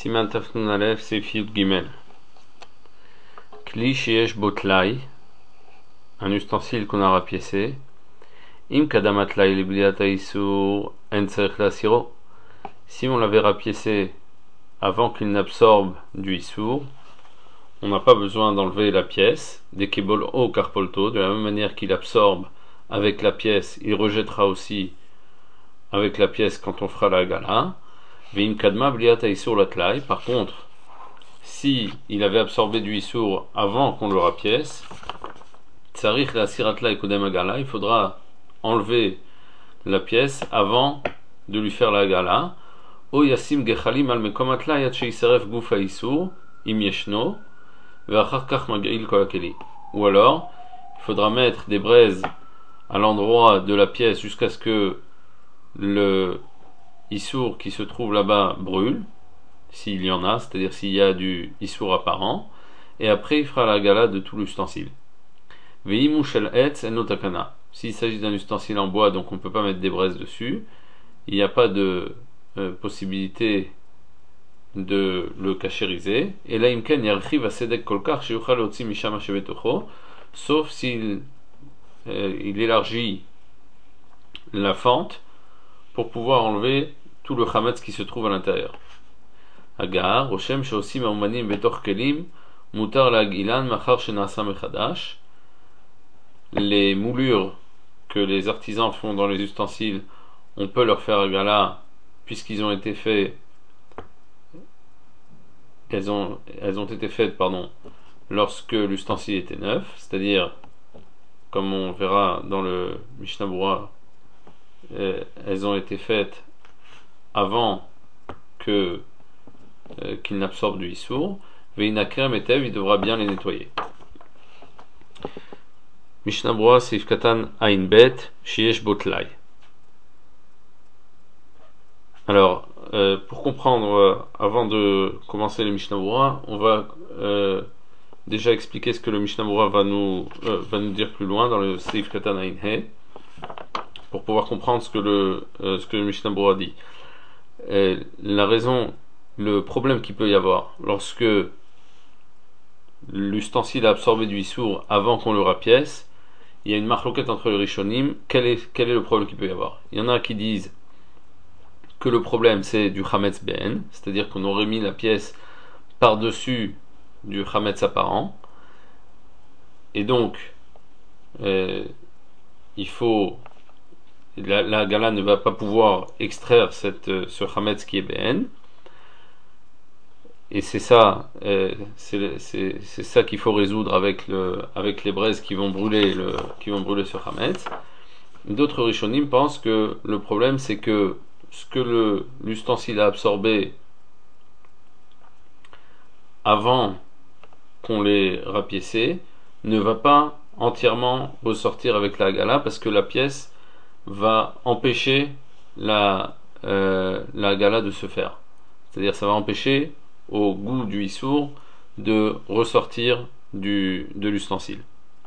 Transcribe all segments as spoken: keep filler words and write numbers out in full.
Siman Tafnun Aleph Seif Yud Gimel. Kli sheyesh bo tlai, un ustensile qu'on a rapiécé. Im kadama tlai libliata isur en tzarich lasiro. Si on l'avait rapiécé avant qu'il n'absorbe du isur, on n'a pas besoin d'enlever la pièce. Dès qu'il bol o karpolto, de la même manière qu'il absorbe avec la pièce, il rejettera aussi avec la pièce quand on fera la gala. Veim kadma bliata isur la tlai. Par contre, si il avait absorbé du issour avant qu'on le rapièce, tsarich la siratla et kodem agala, il faudra enlever la pièce avant de lui faire la gala. O yasim gechalim al mekomatla yat sheiseref gufa issour im yeshno ve'achar kach magail kol hakeli. Ou alors, il faudra mettre des braises à l'endroit de la pièce jusqu'à ce que le issour qui se trouve là-bas brûle, s'il y en a, c'est-à-dire s'il y a du issour apparent, et après il fera la gala de tout l'ustensile. Veimu shel etz en otakana. S'il s'agit d'un ustensile en bois, donc on ne peut pas mettre des braises dessus, il n'y a pas de euh, possibilité de le cachériser. Et là, imken yarchiv asedek kolkar sheyuchal otzi mishama shebetocho, sauf s'il euh, il élargit la fente pour pouvoir enlever tout le chametz qui se trouve à l'intérieur. Agar, Roshem sheosim ha'umanim betoch kelim, mutar la'agilan machar shenasa mechadash. Les moulures que les artisans font dans les ustensiles, on peut leur faire agala puisqu'ils ont été faits, elles ont, elles ont été faites, pardon, lorsque l'ustensile était neuf, c'est-à-dire, comme on verra dans le Mishnah Berurah, euh, elles ont été faites avant que euh, qu'il n'absorbe du issour. Veinakrem etev, il devra bien les nettoyer. Mishnah Berurah Seif Katan Ain Bet Sheyesh bo tlai. Alors, euh, pour comprendre, euh, avant de commencer le Mishnah Berurah, on va euh, déjà expliquer ce que le Mishnah Berurah va nous euh, va nous dire plus loin dans le Seif Katan Ain He, pour pouvoir comprendre ce que le euh, ce que le Mishnah Berurah dit. Et la raison, le problème qu'il peut y avoir lorsque l'ustensile a absorbé du issour avant qu'on le rapièce, il y a une marloquette entre les rishonim. Quel est, quel est le problème qu'il peut y avoir? Il y en a qui disent que le problème c'est du chametz ben, c'est-à-dire qu'on aurait mis la pièce par-dessus du chametz apparent, et donc euh, il faut la, la gala ne va pas pouvoir extraire cette, ce chametz qui est ben, et c'est ça euh, c'est, c'est, c'est ça qu'il faut résoudre avec, le, avec les braises qui vont brûler le, qui vont brûler ce chametz. D'autres rishonim pensent que le problème c'est que ce que le, l'ustensile a absorbé avant qu'on l'ait rapiécé ne va pas entièrement ressortir avec la gala, parce que la pièce va empêcher la, euh, la gala de se faire. C'est-à-dire ça va empêcher au goût du issour de ressortir du, de l'ustensile.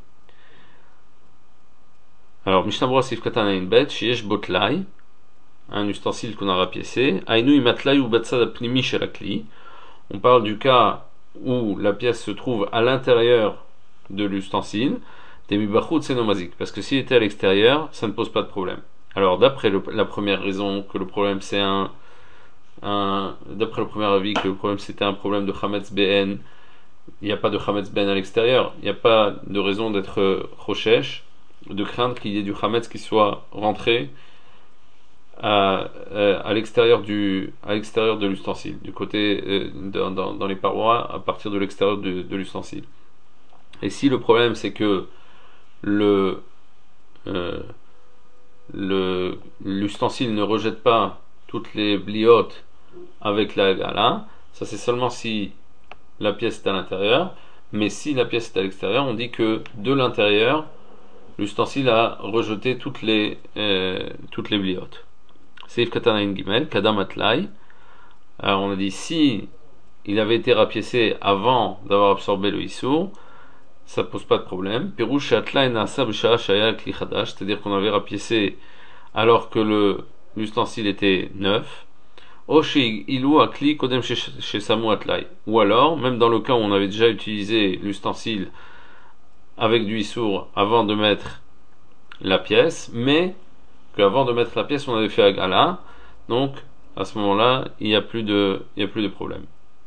Alors, Mishnah Berurah Seif Katan Ain Bet Sheyesh bo tlai, un ustensile qu'on a rapiécé. Ainu imatlai ou batsad apnimi shel hakli. On parle du cas où la pièce se trouve à l'intérieur de l'ustensile. Demibachut senomazik, parce que s'il était à l'extérieur, ça ne pose pas de problème. Alors, d'après le, la première raison que le problème c'est un Un, d'après le premier avis, que le problème c'était un problème de chametz ben, il n'y a pas de chametz ben à l'extérieur, il n'y a pas de raison d'être choshesh, de craindre qu'il y ait du chametz qui soit rentré à, à l'extérieur du à l'extérieur de l'ustensile, du côté euh, dans, dans, dans les parois, à partir de l'extérieur de, de l'ustensile. Et si le problème c'est que le euh, le l'ustensile ne rejette pas toutes les bliotes avec la gala, ça c'est seulement si la pièce est à l'intérieur. Mais si la pièce est à l'extérieur, on dit que de l'intérieur l'ustensile a rejeté toutes les euh, toutes les bliotes. Seif Katan Ain Gimel Kadam Atlai. Alors on a dit si il avait été rapiécé avant d'avoir absorbé le issour, ça pose pas de problème. Pirouche Atlai Nasa b'shara shaya kli chadash, c'est-à-dire qu'on avait rapiécé alors que le l'ustensile était neuf. Oshi ilou akli kodem chez samu atlai. Ou alors, même dans le cas où on avait déjà utilisé l'ustensile avec du issour avant de mettre la pièce, mais qu'avant de mettre la pièce on avait fait agala, donc à ce moment-là il n'y a plus de il y a plus de problème.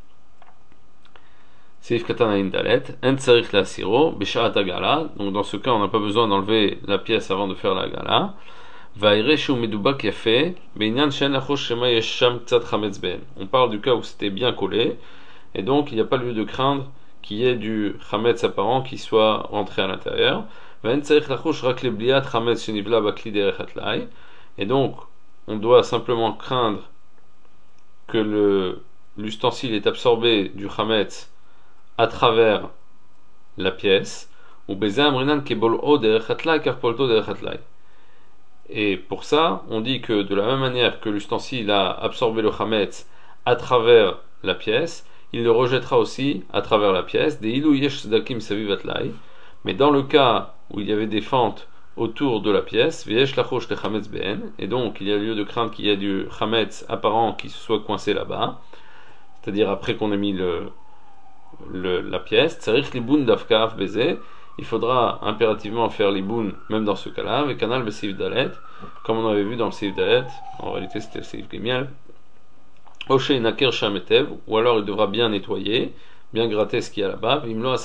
Seif katana indalet en tsarich la siro bishat agala, donc dans ce cas on n'a pas besoin d'enlever la pièce avant de faire la agala. Vaire shu medubak yafe beinyan shen lachosh shema yesh sham ktsat chametz ben. On parle du cas où c'était bien collé et donc il n'y a pas lieu de craindre qu'il y ait du chametz apparent qui soit rentré à l'intérieur. Et donc, on doit simplement craindre que le, l'ustensile est absorbé du chametz à travers la pièce. Et pour ça, on dit que de la même manière que l'ustensile a absorbé le chametz à travers la pièce, il le rejettera aussi à travers la pièce. Mais dans le cas où il y avait des fentes autour de la pièce, et donc il y a lieu de craindre qu'il y ait du chametz apparent qui se soit coincé là-bas, c'est-à-dire après qu'on ait mis le, le, la pièce, il faudra impérativement faire l'iboun même dans ce cas-là, avec canal le seif dalet, comme on avait vu dans le seif dalet, en réalité c'était le seif gemiel, Oshe nakir shametev, ou alors il devra bien nettoyer, bien gratter ce qu'il y a là-bas,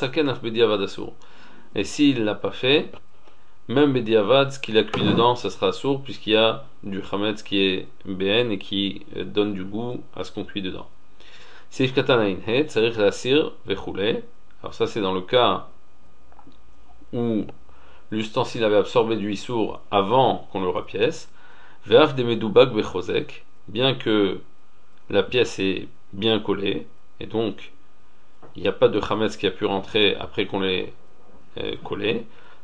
et s'il ne l'a pas fait, même Bediavad, ce qu'il a cuit dedans, ça sera sourd, puisqu'il y a du chametz qui est B N et qui donne du goût à ce qu'on cuit dedans. Seif katana inhe, tsarich lasir vechule. Alors ça c'est dans le cas où l'ustensile avait absorbé du issour avant qu'on le rapièce. Ve'af de medubak bechozek, bien que la pièce est bien collée, et donc il n'y a pas de chametz qui a pu rentrer après qu'on l'ait euh, collé.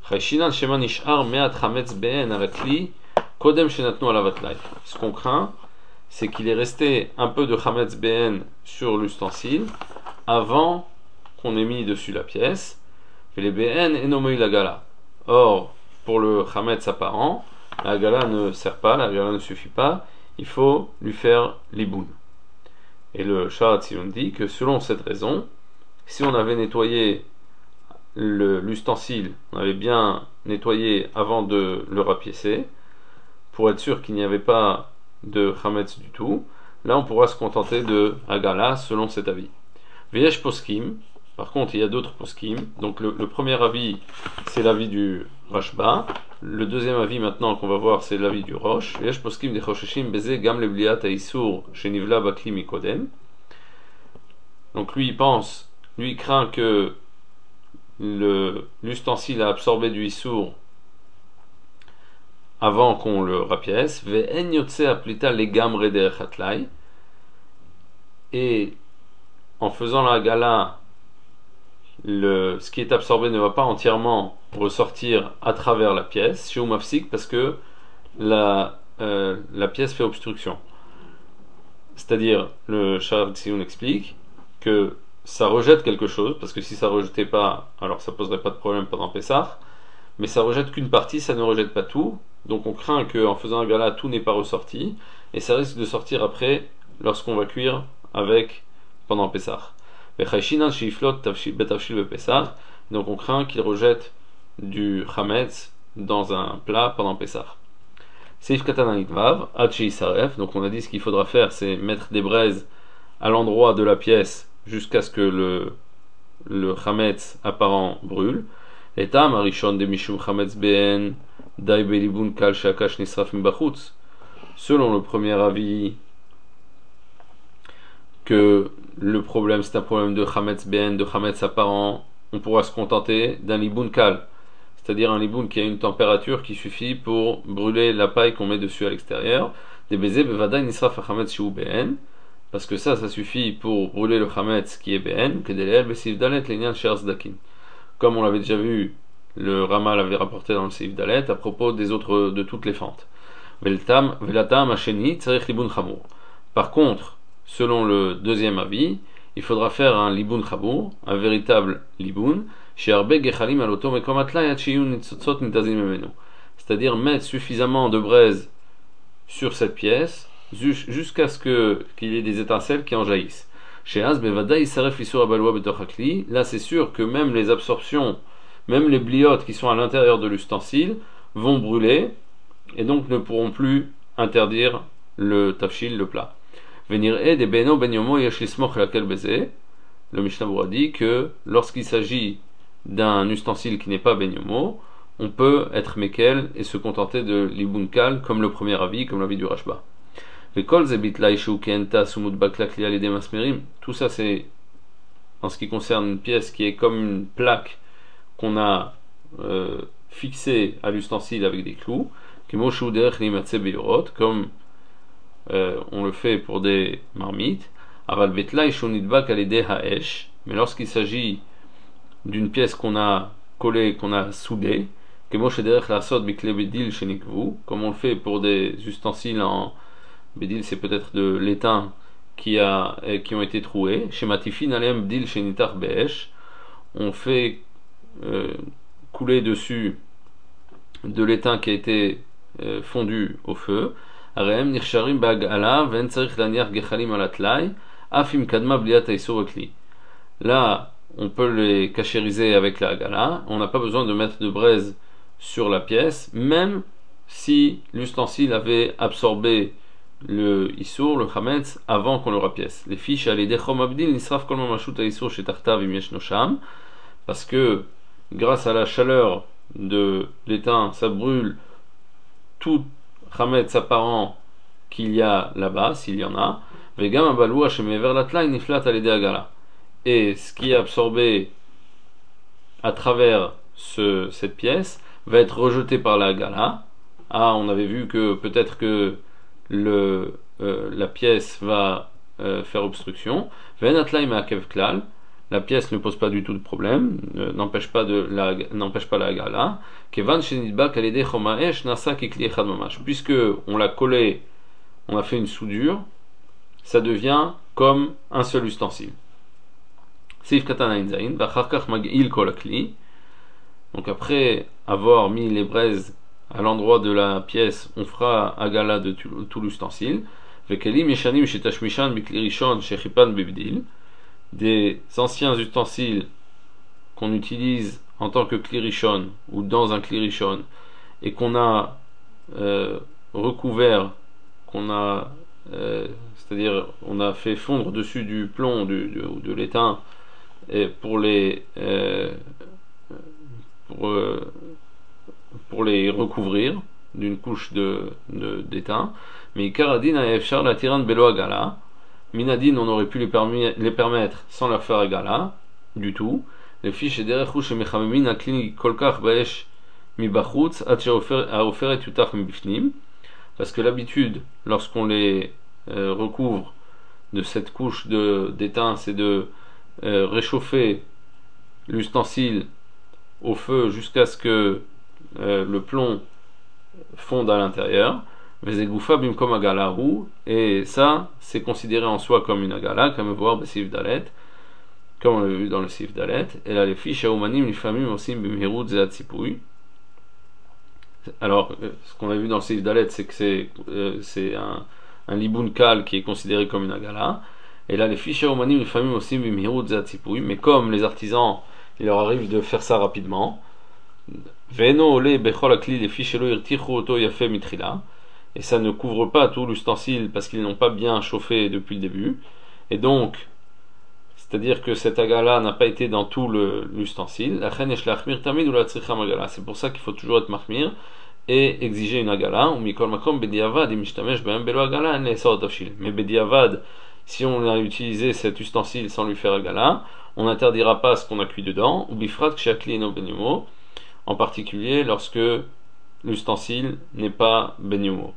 Ce qu'on craint, c'est qu'il est resté un peu de chametz B N sur l'ustensile avant qu'on ait mis dessus la pièce. Et les B N et nommé la gala. Or, pour le chametz apparent, la gala ne sert pas, la gala ne suffit pas, il faut lui faire l'iboun. Et le Sha'ar HaTziyun dit que selon cette raison, si on avait nettoyé le, l'ustensile, on avait bien nettoyé avant de le rapiécer, pour être sûr qu'il n'y avait pas de chametz du tout, là on pourra se contenter de agala selon cet avis. V'yesh poskim, par contre il y a d'autres poskim, donc le, le premier avis c'est l'avis du Rashba, le deuxième avis maintenant qu'on va voir c'est l'avis du Rosh. V'yesh poskim de chosheshim beze gam lebliat ha'isur shenivla bakli mikodem. Donc lui il pense, lui il craint que le, l'ustensile a absorbé du issour avant qu'on le rapièce, ve'en yotse aplita legamre derech hatlai, et en faisant la gala, le, ce qui est absorbé ne va pas entièrement ressortir à travers la pièce, chez Oumafsik, parce que la, euh, la pièce fait obstruction. C'est-à-dire, le Sha'ar HaTziyun explique que ça rejette quelque chose, parce que si ça ne rejetait pas, alors ça ne poserait pas de problème pendant Pessah, mais ça rejette qu'une partie, ça ne rejette pas tout, donc on craint qu'en faisant un gala, tout n'est pas ressorti, et ça risque de sortir après, lorsqu'on va cuire avec pendant Pessah. Donc on craint qu'il rejette du chametz dans un plat pendant Pessah. Seif katana itvav, ad sheisaref, donc on a dit ce qu'il faudra faire, c'est mettre des braises à l'endroit de la pièce jusqu'à ce que le, le chametz apparent brûle. Etam arishon de mishum chametz ben dai belibun kal shakash nisraf mbachutz. Selon le premier avis, que le problème c'est un problème de chametz ben, de chametz apparent, on pourra se contenter d'un liboun kal, c'est-à-dire un liboun qui a une température qui suffit pour brûler la paille qu'on met dessus à l'extérieur. Des baisers bevadaï nisraf chametz shu ben, parce que ça, ça suffit pour brûler le chametz qui est ben, que des besif dalet lenyan she'ar zdakin. Comme on l'avait déjà vu, le Rama l'avait rapporté dans le seif dalet à propos des autres, de toutes les fentes. Velatam hasheni tzarich liboun chamour. Par contre, selon le deuxième avis, il faudra faire un liboun chamour, un véritable liboun, c'est-à-dire mettre suffisamment de braise sur cette pièce jusqu'à ce que, qu'il y ait des étincelles qui en jaillissent. Chez Az, Bevada, Isaref Isur Abaloua Betochakli, là c'est sûr que même les absorptions, même les bliotes qui sont à l'intérieur de l'ustensile vont brûler et donc ne pourront plus interdire le tafshil, le plat. Venir et des beno ben yomo yesh lismoch lakel beze. Le Mishnah Berurah dit que lorsqu'il s'agit d'un ustensile qui n'est pas ben yomo, on peut être mekel et se contenter de l'ibunkal comme le premier avis, comme l'avis du Rashba. Tout ça c'est en ce qui concerne une pièce qui est comme une plaque qu'on a euh, fixée à l'ustensile avec des clous, comme euh, on le fait pour des marmites. Mais lorsqu'il s'agit d'une pièce qu'on a collée, qu'on a soudée, comme on le fait pour des ustensiles en Bédil, c'est peut-être de l'étain qui, a, qui ont été troués. Chez Matifin, Alem Bdil Shenitar Be'esh, on fait euh, couler dessus de l'étain qui a été euh, fondu au feu. Arem Nirsharim Bagala, Ventzarich Laniar Gechalim Alatlai, Afim Kadma Bliat Aisurokli. Là, on peut les cachériser avec la gala. On n'a pas besoin de mettre de braise sur la pièce, même si l'ustensile avait absorbé le issour, le chametz, avant qu'on le rapièce. Les fiches à l'idée chomabdil nisraf kol mamashut à issour chez tartav imyesh nosham, parce que grâce à la chaleur de l'étain, ça brûle tout chametz apparent qu'il y a là-bas, s'il y en a. Vegam abalou shemever latla niflat à l'idée agala. Et ce qui est absorbé à travers ce, cette pièce va être rejeté par la gala. Ah, on avait vu que peut-être que Le, euh, la pièce va euh, faire obstruction. La pièce ne pose pas du tout de problème, euh, n'empêche pas de la, n'empêche pas la gala. Puisque on l'a collé, on a fait une soudure, ça devient comme un seul ustensile. Donc après avoir mis les braises à l'endroit de la pièce, on fera agala de tout, tout l'ustensile. Des anciens ustensiles qu'on utilise en tant que klirishon ou dans un klirishon et qu'on a euh, recouvert, qu'on a, euh, c'est-à-dire on a fait fondre dessus du plomb, du, de, de l'étain, et pour les euh, pour euh, pour les recouvrir d'une couche de, de, d'étain. Mais Karadin a Efchar la tirane Belo Agala. Minadin, on aurait pu les, permis, les permettre sans leur faire Agala, du tout. Les fiches et Derechouch et Mechamemin a Klini Kolkach Baesh Mibachutz, Atcha Oferet Utach Mibifnim. Parce que l'habitude, lorsqu'on les euh, recouvre de cette couche de, d'étain, c'est de euh, réchauffer l'ustensile au feu jusqu'à ce que Euh, le plomb fonde à l'intérieur, et ça c'est considéré en soi comme une agala, comme voir Sif Dalet, comme on l'a vu dans le Sif Dalet. Et là les fiches Aoumanim, les familles aussi Bimherut Zeatzipui. Alors ce qu'on a vu dans le Sif Dalet, c'est que c'est, euh, c'est un, un liboun kal qui est considéré comme une agala. Et là les fiches Aoumanim, les familles aussi Bimherut Zeatzipui. Mais comme les artisans, il leur arrive de faire ça rapidement. Et ça ne couvre pas tout l'ustensile parce qu'ils n'ont pas bien chauffé depuis le début. Et donc, c'est-à-dire que cet agala n'a pas été dans tout le, l'ustensile. C'est pour ça qu'il faut toujours être mahmir et exiger une agala. Mais bediavad, si on a utilisé cet ustensile sans lui faire agala, on n'interdira pas ce qu'on a cuit dedans. Ou bifrat kshakli no benyumo, en particulier lorsque l'ustensile n'est pas ben yumo.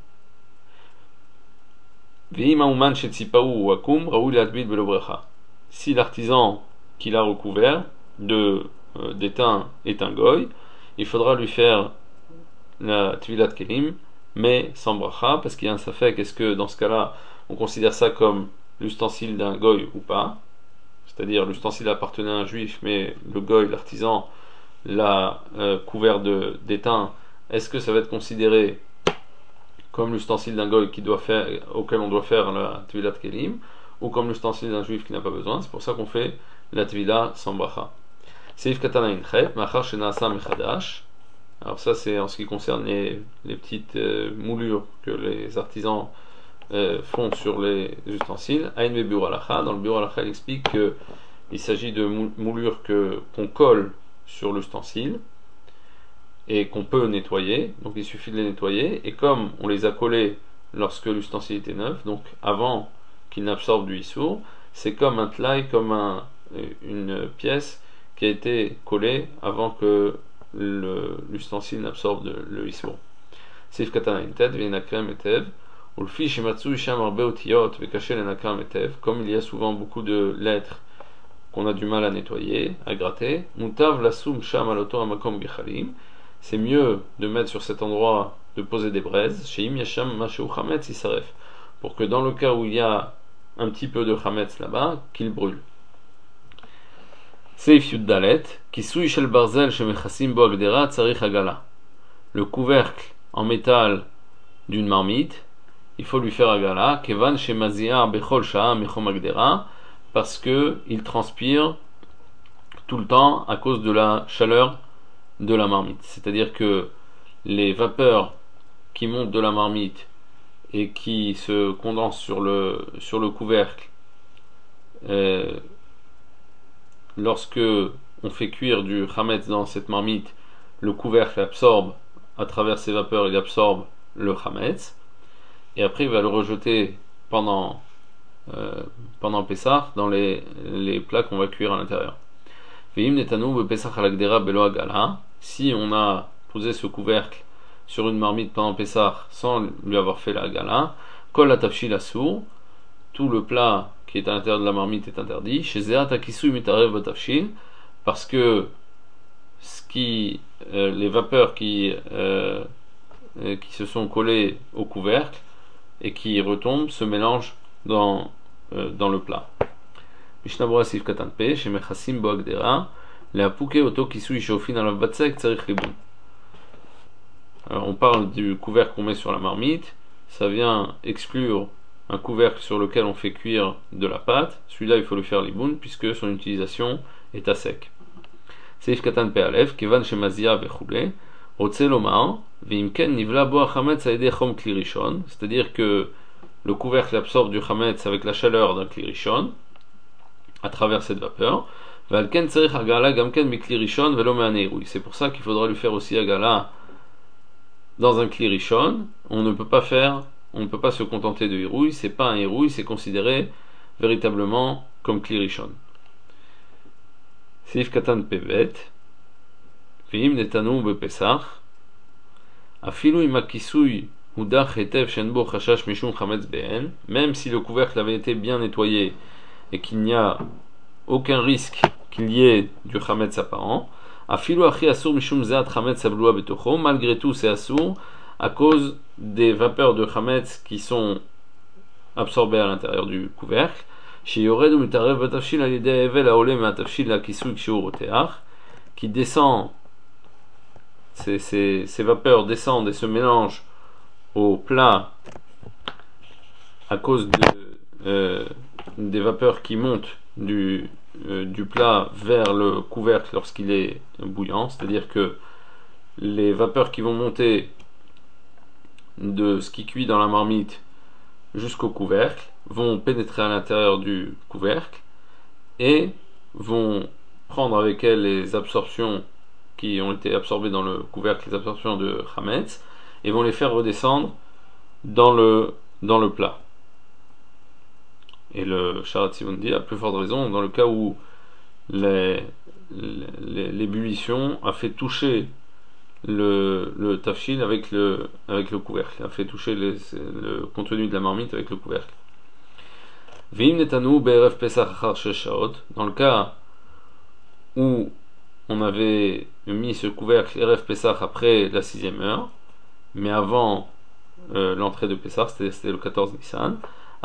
Si l'artisan qui l'a recouvert de euh, d'étain est un goy, il faudra lui faire la tvilat kelim, mais sans bracha, parce qu'il y a un safek, est-ce que dans ce cas-là on considère ça comme l'ustensile d'un goy ou pas, c'est-à-dire l'ustensile appartenait à un juif, mais le goy, l'artisan, l'a euh, couvert de, d'étain, est-ce que ça va être considéré comme l'ustensile d'un goy qui doit faire, auquel on doit faire la Tvilat Kelim, ou comme l'ustensile d'un juif qui n'a pas besoin. C'est pour ça qu'on fait la Tvila sans bracha. Seif Katana Inchet, Machar Shenasa Mechadash. Alors ça c'est en ce qui concerne les, les petites euh, moulures que les artisans euh, font sur les ustensiles. Aïn Bebur Alacha, dans le Bebur Alacha il explique qu'il s'agit de moulures que, qu'on colle sur l'ustensile et qu'on peut nettoyer, donc il suffit de les nettoyer, et comme on les a collées lorsque l'ustensile était neuf, donc avant qu'il n'absorbe du issour, c'est comme un tlaï, comme un, une pièce qui a été collée avant que le, l'ustensile n'absorbe le issour. Sif katana inted, veinakrem etev, ou le fiche matsu isham arbe otiyot, vekaché lenakrem etev, comme il y a souvent beaucoup de lettres qu'on a du mal à nettoyer, à gratter, mutav lasum sham aloto amakom gechalim, c'est mieux de mettre sur cet endroit, de poser des braises, chez Im Yasham Mashou Chametz Isaref, pour que dans le cas où il y a un petit peu de Chametz là-bas, qu'il brûle. Seif Yud Dalet, Kisui Shel Barzel Shemechassim Bo Agdera Tsarich Agala. Le couvercle en métal d'une marmite, il faut lui faire Agala, Kevan Shemazia Bechol Sha'a Mechom Agdera, parce que il transpire tout le temps à cause de la chaleur de la marmite. C'est-à-dire que les vapeurs qui montent de la marmite et qui se condensent sur le, sur le couvercle, euh, lorsque on fait cuire du chametz dans cette marmite, le couvercle absorbe, à travers ces vapeurs, il absorbe le chametz, et après il va le rejeter pendant, euh, pendant Pessah dans les, les plats qu'on va cuire à l'intérieur. Si on a posé ce couvercle sur une marmite pendant Pessah sans lui avoir fait la gala, kol la tafshil assour, tout le plat qui est à l'intérieur de la marmite est interdit. Chez Zeat akisui mitarev batafshil, parce que ce qui, euh, les vapeurs qui, euh, euh, qui se sont collées au couvercle et qui retombent se mélangent dans, euh, dans le plat. Mishnah Sif Katan Pe, chez Mechassim Bo Agdera, alors on parle du couvercle qu'on met sur la marmite, ça vient exclure un couvercle sur lequel on fait cuire de la pâte, celui-là il faut le faire liboun puisque son utilisation est à sec. Seif katan pe alef, kevan shemazia vechule, otse lomar, veimken nivla bo hametz aede chom kli rishon, c'est-à-dire que le couvercle absorbe du hametz avec la chaleur d'un kli rishon, à travers cette vapeur. C'est pour ça qu'il faudra lui faire aussi agala dans un kli rishon. On ne peut pas faire, on ne peut pas se contenter de hirouille. C'est pas un hirouille, c'est considéré véritablement comme kli rishon. Seif katan pevet, veim netanu bepesach, afilu imakisui hudach etev shenbo chashash mishum chametz behen. Même si le couvercle avait été bien nettoyé et qu'il n'y a aucun risque qu'il y ait du chametz apparent, malgré tout c'est assour à cause des vapeurs de chametz qui sont absorbées à l'intérieur du couvercle, qui descend, ces, ces, ces vapeurs descendent et se mélangent au plat à cause de, euh, des vapeurs qui montent du du plat vers le couvercle lorsqu'il est bouillant, c'est-à-dire que les vapeurs qui vont monter de ce qui cuit dans la marmite jusqu'au couvercle vont pénétrer à l'intérieur du couvercle et vont prendre avec elles les absorptions qui ont été absorbées dans le couvercle, les absorptions de chametz, et vont les faire redescendre dans le, dans le plat. Et le Sharat Tzivon dit, à plus forte raison, dans le cas où les, les, l'ébullition a fait toucher le, le tafshil avec le, avec le couvercle, a fait toucher les, le contenu de la marmite avec le couvercle. Vim netanu be'erev pesach achar shesh shaot, dans le cas où on avait mis ce couvercle erev pesach après la sixième heure, mais avant euh, l'entrée de Pessah, c'était, c'était le quatorze Nissan.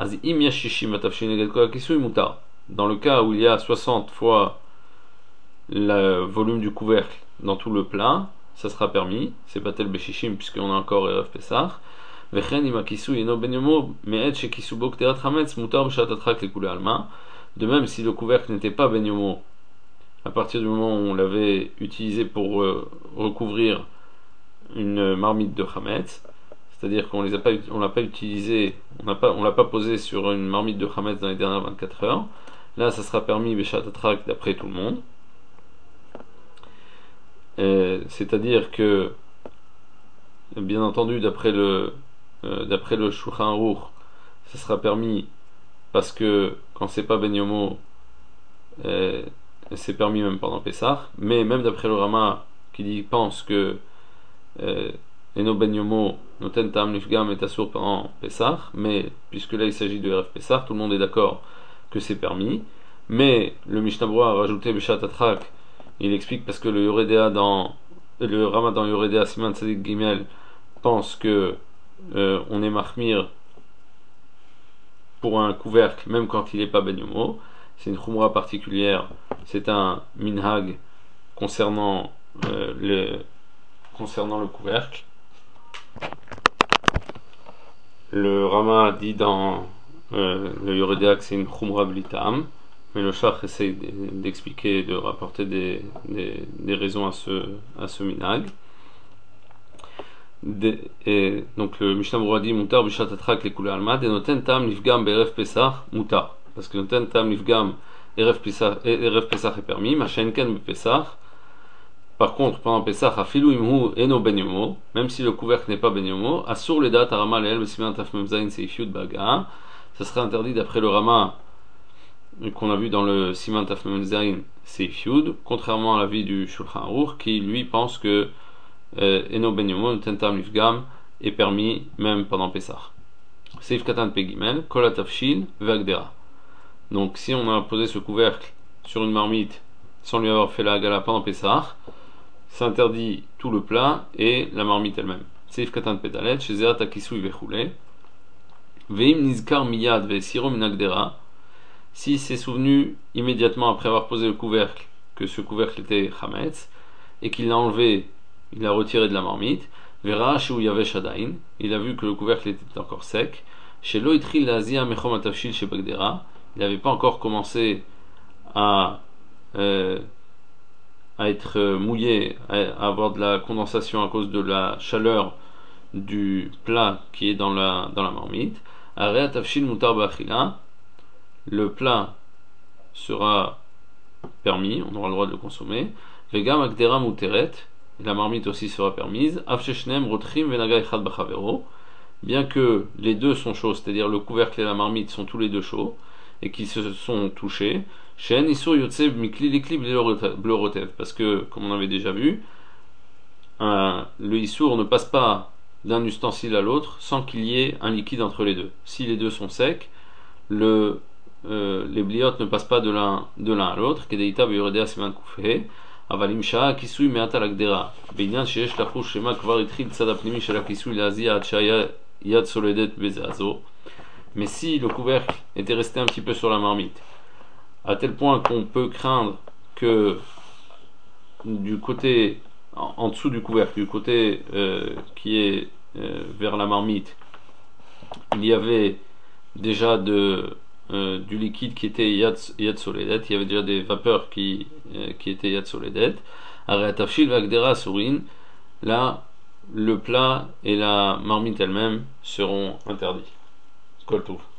Dans le cas où il y a soixante fois le volume du couvercle dans tout le plat, ça sera permis, c'est pas tel béchichim puisqu'on a encore Erev Pessah. וכן אם הכיסוי אינו בן יומו, מעת שכיסובו קטירת חמץ, מותר בשעת הדחק לכולי עלמא. De même, si le couvercle n'était pas ben yomo, à partir du moment où on l'avait utilisé pour euh, recouvrir une marmite de chametz, c'est-à-dire qu'on les a pas, on l'a pas utilisé, on n'a pas, on l'a pas posé sur une marmite de chametz dans les dernières vingt-quatre heures. Là, ça sera permis beshat atrak d'après tout le monde. Euh, c'est-à-dire que, bien entendu, d'après le, euh, d'après le Shulchan Aruch, ça sera permis parce que quand c'est pas ben yomo, euh, c'est permis même pendant Pessah. Mais même d'après le Rama qui dit, pense que euh, Eno ben yomo noten tam nifgam et asur pendant Pessah, mais puisque là il s'agit de R F Pessah, tout le monde est d'accord que c'est permis. Mais le Mishnah Berurah a rajouté Beshat Atrak, il explique parce que le Yoredea dans le Rama dans Yoredea Siman Tzadik Gimel pense que euh, on est mahmir pour un couvercle même quand il n'est pas ben yomo. C'est une khumra particulière, c'est un minhag concernant euh, le concernant le couvercle. Le Rama dit dans euh, le Yoredea que c'est une khumra blitam, mais le Shach essaye d'expliquer, de rapporter des, des, des raisons à ce, à ce minhag. De, et donc le Mishnah Berurah dit Mutar bishat atrak le kule alma de noten tam nifgam beref pesach mutar, parce que noten tam nifgam eref pesach eref pesach est permis, machin ken pesach. Par contre pendant pesach afilu imhu eno ben yomo, même si le couvercle n'est pas ben yomo, asur le dat arama leel besiman taf mem zayin seif yud baga, ça serait interdit d'après le Rama qu'on a vu dans le siman taf mem zayin seif yud, contrairement à l'avis du Shulchan Aruch qui lui pense que Eno ben yomo tentam lifgam est permis même pendant Pessah. Seif katan pegimel kol atafshil ve'agdera. Donc si on a posé ce couvercle sur une marmite sans lui avoir fait la hagala pendant Pessah, ça interdit tout le plat et la marmite elle-même. Seif katan pedalet shezerat akisui vechule ve'im nizkar miyad ve'siro min agdera. Si s'est souvenu immédiatement après avoir posé le couvercle que ce couvercle était chametz et qu'il l'a enlevé, il l'a retiré de la marmite, verra chez où il y avait shadain, il a vu que le couvercle était encore sec, chez l'oitril l'azia mechom atafshil chez bagdera, il n'avait pas encore commencé à, euh, à être mouillé, à avoir de la condensation à cause de la chaleur du plat qui est dans la, dans la marmite, areh atafshil mutar ba'achila, le plat sera permis, on aura le droit de le consommer, vegam agdera muteret, la marmite aussi sera permise, bien que les deux sont chauds, c'est-à-dire le couvercle et la marmite sont tous les deux chauds et qui se sont touchés, parce que, comme on avait déjà vu, un, le issour ne passe pas d'un ustensile à l'autre sans qu'il y ait un liquide entre les deux. Si les deux sont secs, le, euh, les bliotes ne passent pas de l'un, de l'un à l'autre, אבל אם שעה הכיסוי מעט על הגדרה, בעניין שיש לחוש שמה כבר התחיל צד הפנימי של הכיסוי להזיע עד שהיה יד סולדת בזעזו, mais si le couvercle était resté un petit peu sur la marmite, à tel point qu'on peut craindre que du côté, en, en dessous du couvercle, du côté euh, qui est euh, vers la marmite, il y avait déjà de Euh, du liquide qui était yad, yad soledet, il y avait déjà des vapeurs qui, euh, qui étaient yad soledet. Areatafshil vagdera surin, là le plat et la marmite elle-même seront interdits. Kol touv.